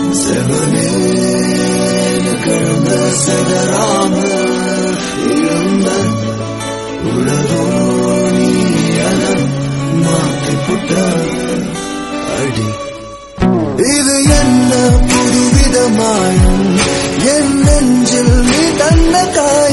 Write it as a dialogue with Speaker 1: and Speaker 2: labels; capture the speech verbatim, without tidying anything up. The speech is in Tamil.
Speaker 1: செவனேன்னு கிழந்த செதறாம இருந்த உலகோ நீ அத மாத்தி புட்ட அடி. இது என்ன புதுவித மாயம், என் நெஞ்சில் நீ தந்த காயம்.